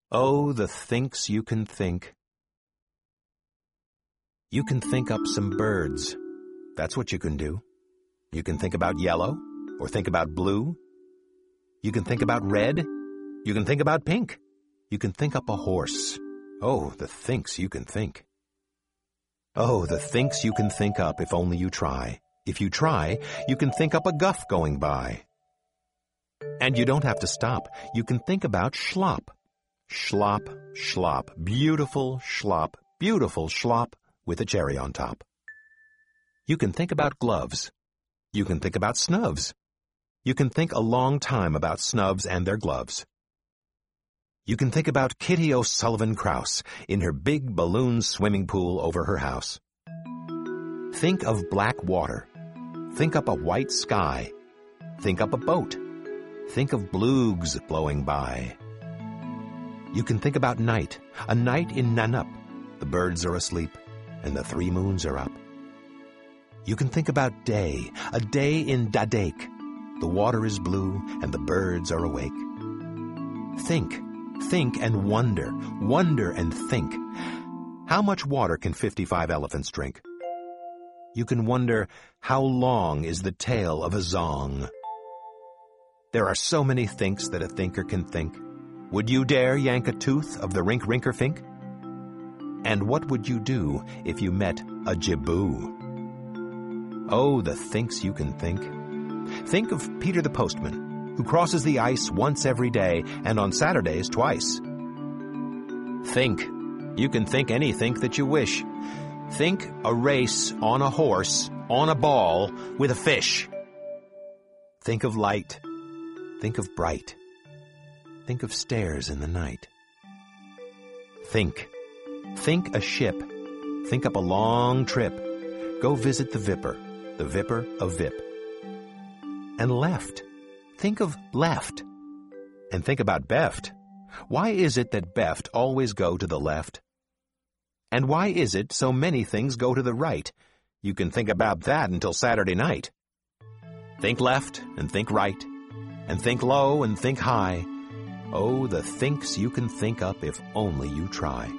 Oh, the thinks you can think. You can think up some birds. That's what you can do. You can think about yellow, or think about blue. You can think about red. You can think about pink. You can think up a horse. Oh, the thinks you can think. Oh, the thinks you can think up if only you try. If you try, you can think up a guff going by. And you don't have to stop. You can think about schlop. Schlop, schlop, beautiful schlop with a cherry on top. You can think about gloves. You can think about snubs. You can think a long time about snubs and their gloves. You can think about Kitty O'Sullivan Krause in her big balloon swimming pool over her house. Think of black water. Think up a white sky. Think up a boat. Think of bloogs blowing by. You can think about night, a night in Nanup. The birds are asleep, and the 3 moons are up. You can think about day, a day in Dadek. The water is blue, and the birds are awake. Think and wonder and think. How much water can 55 elephants drink? You can wonder, how long is the tail of a zong? There are so many thinks that a thinker can think. Would you dare yank a tooth of the rink-rinker-fink? And what would you do if you met a jiboo? Oh, the thinks you can think. Think of Peter the postman, who crosses the ice once every day and on Saturdays twice. Think. You can think any think that you wish. Think a race on a horse, on a ball, with a fish. Think of light. Think of bright. Think of stairs in the night. Think. Think a ship. Think up a long trip. Go visit the Vipper of Vip. And left. Think of left. And think about Beft. Why is it that Beft always go to the left? And why is it so many things go to the right? You can think about that until Saturday night. Think left and think right, and think low and think high. Oh, the thinks you can think up if only you try.